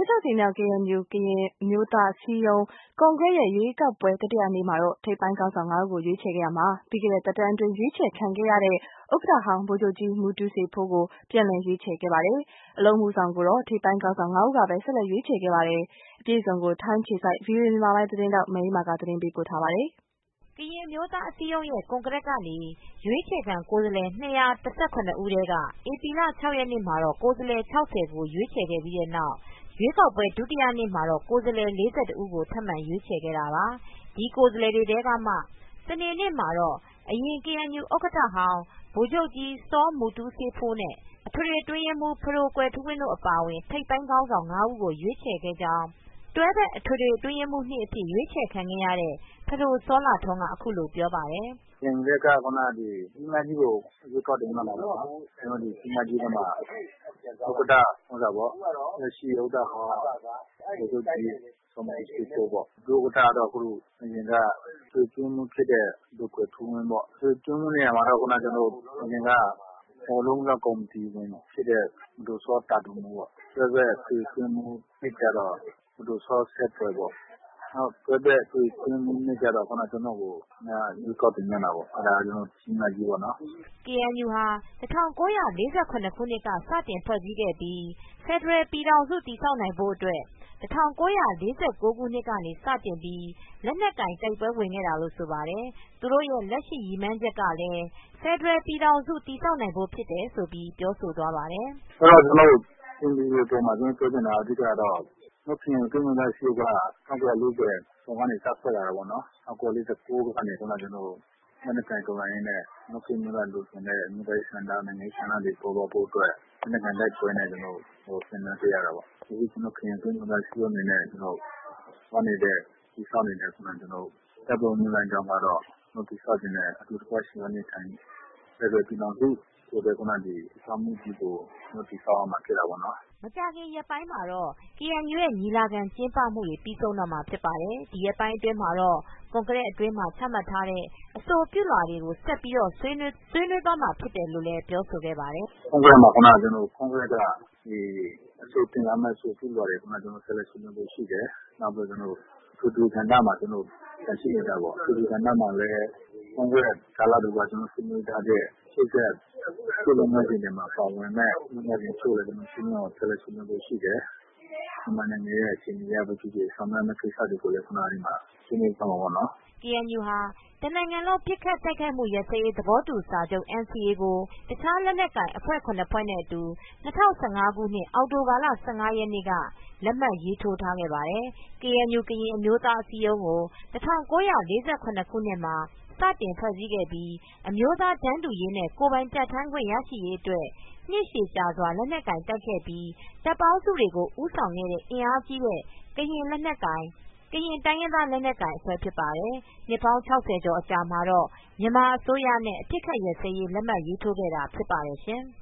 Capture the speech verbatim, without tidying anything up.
၆ကြိမ်မြောက် ကေအန်ယူ ကရင်အမျိုးသားအစည်းအရုံးကွန်ဂရက်ရဲ့ရွေးကောက်ပွဲတတိယနေ့မှာတော့ထိပ်ပိုင်းခေါင်းဆောင်ငါးဦးကိုရွေးချယ်ခဲ့ရာမှာပြီးခဲ့တဲ့သက်တမ်းအတွင်းရွေးချယ်ခံခဲ့ရတဲ့ဥက္ကဋ္ဌဟောင်းဗိုလ်ချုပ်ကြီးမူတူးစေးဖိုးကိုပြန်လည်ရွေးချယ်ခဲ့ပါတယ်။အလုံးမှုဆောင်ကိုတော့ထိပ်ပိုင်းခေါင်းဆောင်ငါးဦးကပဲဆက်လက်ရွေးချယ်ခဲ့ပါတယ်။အပြည့်အစုံကိုထိုင်းခြေစိုက် ဗွီအိုအေမြန်မာပိုင်းသတင်းထောက်မအေးမာကသတင်းပေးပို့ထားပါတယ်။ကရင်အမျိုးသားအစည်းအရုံးရဲ့ကွန်ဂရက်ကနေရွေးချယ်ခံကိုယ်စားလှယ်၂၁၇ဦးထဲကဧပြီလ၆ရက်နေ့မှာတော့ကိုယ်စားလှယ်၆၀ကိုရွေးချယ်ခဲ့ပြီးတဲ့နောက်ရွေးကောက်ပွဲဒုတိယနေ့မှာတော့ကိုယ်စားလှယ်၄၁ဦးကိုထပ်မံရွေးချယ်ခဲ့တာပါ။ဒီကိုယ်စားလှယ်တွေထဲကမှစနေနေ့မှာတော့အရင် ကေအန်ယူ ဥက္ကဋ္ဌဟောင်းဗိုလ်ချုပ်ကြီးစောမူတူးစေးဖိုးနဲ့အထွေထွေအတွင်းရေးမှူးဖဒိုကွယ်ထူးဝင်းတို့အပါအဝင်ထိပ်ပိုင်းခေါင်းဆောင်ငါးဦးကိုရွေးချယ်ခဲ့ကြောင်းတွဲဘက်အထွေထွေအတွင်းရေးမှူး၂အဖြစ်ရွေးချယ်ခံခဲ့ရတဲ့ဖဒိုစောလှထွန်းကအခုလိုပြောပါတယ်။“ရင်ထဲကခုနဒီကြီးမကြီးကိုရွေးကောက်တင်မြှောက်တာပေါ့နော်။ကျနော်တို့ဒီကြီးမကြီးထဲမှာဥက္ကဋ္ဌဟုတ်တာပေါ့လက်ရှိဥက္ကဋ္ဌဟောင်းဗိုလ်ချုပ်ကြီးစောမူတူးစေးဖိုးပေါ့ဒုဥက္ကဋ္ဌကတော့အခုအရင်ကထွေထွေအတွင်းရေးမှူးဖြစ်တဲ့ဖဒိုကွယ်ထူးဝင်းပေါ့။ထွေထွေအတွင်းရေးမှူးနေရာမှာတော့ခုနကျနော်တို့အရင်ကဘောလုံးလောကကော်မတီဝင်ဖြစ်တဲ့ပဒိုစောတာဒိုမူပေါ့။တွဲဘက်အထွေထွေအတွင်းရေးမှူး၂ကျတော့ပဒိုစောစဲထွယ်ပေါ့။နောက်တွဲဘက်အထွေထွေအတွင်းရေးမှူး၂ကျတော့ခုနကျနော့်ကိုရွေးကောက်တင်မြှောက်တာပေါ့။အဲဒါကကျနော်တို့ကြီးမကြီးပေါ့နော်။ ” ကေအန်ယူ ဟာ၁၉၄၇ခုနှစ်ကစတင်ဖွဲ့စည်းခဲ့ပြီး ဖယ်ဒရယ်ပြည်ထောင်စုတည်ဆောက်နိုင်ဖို့အတွက်၁၉၄၉ခုနှစ်ကနေစတင်ပြီးလက်နက်ကိုင်တိုက်ပွဲဝင်ခဲ့တာလို့ဆိုပါတယ်။သူတို့ရဲ့လက်ရှိရည်မှန်းချက်ကလည်းဖယ်ဒရယ်ပြည်ထောင်စုတည်ဆောက်နိုင်ဖို့ဖြစ်တယ်လို့ပြောဆိုသွားပါတယ်။“အဲတော့ကျနော်တို့အင်တာဗျူးအတွင်းမှာကျနော်တို့ပြောချင်တာအဓိကတော့ကရင်အမျိုးသားအစည်းအရုံးက၁၉၄၀ခုနှစ်ကနေစဖွဲ့လာတာပေါ့နော်။၁၉၄၉ကနေခုနကျနော်တို့လက်နက်ကိုင်တော်လှန်ရေးနဲ့ကရင်အမျိုးသားလိုချင်တဲ့အမျိုးသားရေးဆန္ဒနိုင်ငံရေးဆန္ဒတွေပေါ်ပေါက်ဖို့အတွက်လက်နက်ကိုင်တိုက်ပွဲနဲ့ကျနော်တို့ဆင်နွှဲခဲ့ရတာပေါ့။အခုကျနော်တို့ကရင်အမျိုးသားအစည်းအရုံးအနေနဲ့ကျနော်တို့သွားနေတဲ့တည်ဆောက်နေတဲ့ခုနကျနော်တို့တပ်မတော်နည်းလမ်းကြောင်းကတော့ကျနော်တို့တည်ဆောက်ချင်တဲ့အတူတကွယှဉ်တွဲနေထိုင်ဖယ်ဒရယ်ပြည်ထောင်စုဆိုတဲ့ခုနဒီတည်ဆောက်မှုကြီးကိုကျနော်တို့တည်ဆောက်ရမှာဖြစ်တာပေါ့နော်။ ” မကြာခင်ရက်ပိုင်းမှာတော့ ကေအန်ယူရဲ့ညီလာခံကျင်းပမှုတွေပြီးဆုံးတော့မှာဖြစ်ပါတယ်။ဒီရက်ပိုင်းအတွင်းမှာတော့ကွန်ဂရက်အတွင်းမှာချမှတ်ထားတဲ့အဆိုပြုလွှာတွေကိုဆက်ပြီးဆွေးနွေးဆွေးနွေးသွားမှာဖြစ်တယ်လို့လည်းပြောဆိုခဲ့ပါတယ်။“ကွန်ဂရက်မှာခုနကျနော်တို့ကွန်ဂရက်ကဒီအဆိုတင်လာမယ့်အဆိုပြုလွှာတွေခုနကျနော်တို့ဆက်လက်ဆွေးနွေးဖို့ရှိတယ်။နောက်ပြီးကျနော်တို့အထွေထွေကဏ္ဍမှာကျနော်တို့ပြန်ရှိနေတာပေါ့။အထွေထွေကဏ္ဍမှာလည်းကွန်ဂရက်ကာလတွေကကျနော်တို့ဆွေးနွေးထားတဲ့ရှေ့ဆက်ဆွေးနွေးပွဲတွေမှာပါဝင်မယ့်လုပ်ငန်းစဉ်တချို့လည်းကျနော်တို့ဆွေးနွေးအောင်ဆက်လက်ဆွေးနွေးဖို့ရှိတယ်။မြန်မာနိုင်ငံရဲ့အခြေအနေအရပဲဖြစ်ဖြစ်ဆောင်ရွက်မယ့်ကိစ္စတွေကိုလည်းခုနအဲဒီမှာဆွေးနွေးသွားမှာပေါ့နော်။ ” ကေအန်ယူ ဟာတနိုင်ငံလုံးပစ်ခတ်တိုက်ခိုက်မှုရပ်စဲရေးသဘောတူစာချုပ် အန်စီအေ ကိုတခြားလက်နက်ကိုင်အဖွဲ့ ၇ဖွဲ့နဲ့အတူ၂၀၁၅ခုနှစ်အောက်တိုဘာလ၁၅ရက်နေ့ကလက်မှတ်ရေးထိုးထားခဲ့ပါတယ်။ ကေအန်ယူ ကရင်အမျိုးသားအစည်းအရုံးကို၁၉၄၇ခုနှစ်မှာစတင်ဖွဲ့စည်းခဲ့ပြီးအမျိုးသားတန်းတူရေးနဲ့ကိုယ်ပိုင်ပြဌာန်းခွင့်ရရှိရေးအတွက်နှစ်ရှည်ကြာစွာလက်နက်ကိုင်တိုက်ခဲ့ပြီးတပ်ပေါင်းစုတွေကိုဦးဆောင်ခဲ့တဲ့အင်အားကြီးတဲ့ကရင်လက်နက်ကိုင်ကရင်တိုင်းရင်းသားလက်နက်ကိုင်အဖွဲ့ဖြစ်ပါတယ်။နှစ်ပေါင်း၆၀ကျော်အကြာမှာတော့မြန်မာအစိုးရနဲ့အပစ်အခတ်ရပ်စဲရေးလက်မှတ်ရေးထိုးခဲ့တာဖြစ်ပါတယ်ရှင်။